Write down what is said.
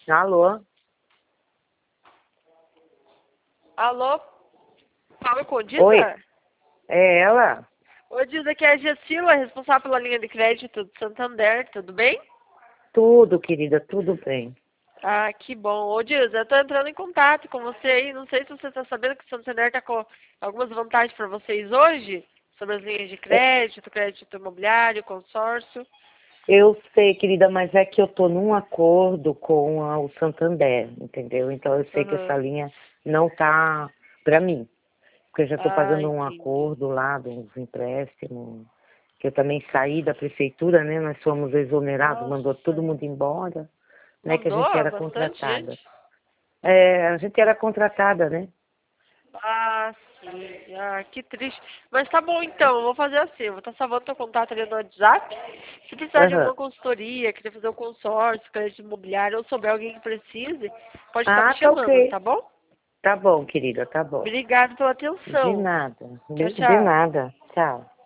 Alô? Alô? Fala com Oi, Dida? é ela? Ô, Dida, aqui é a Gessila, responsável pela linha de crédito do Santander, tudo bem? Tudo, querida, tudo bem. Ah, que bom. Ô, Dida, eu tô entrando em contato com você aí, não sei se você tá sabendo que o Santander tá com algumas vantagens para vocês hoje, sobre as linhas de É, crédito imobiliário, consórcio. eu sei, querida, mas é que eu tô num acordo com o Santander, entendeu? Então eu sei que essa Aham. linha não tá pra mim, porque eu já tô Ah, pagando um entendi. acordo lá, de uns empréstimos, que eu também saí da prefeitura, né? Nós fomos exonerados, mandou todo Nossa, mundo embora, né? Que a gente mandou era bastante contratada. gente? É, a gente era contratada, né? Ah, sim. Ah, que triste. Mas tá bom então, eu vou fazer assim, eu vou estar salvando teu contato ali no WhatsApp. Se precisar de Aham. alguma consultoria, quiser fazer um consórcio, crédito imobiliário, ou souber alguém que precise, pode estar me Ah, tá chamando, ok. tá bom? Tá bom, querida, tá bom. Obrigada pela De atenção. nada. Tchau, De tchau. nada. Tchau.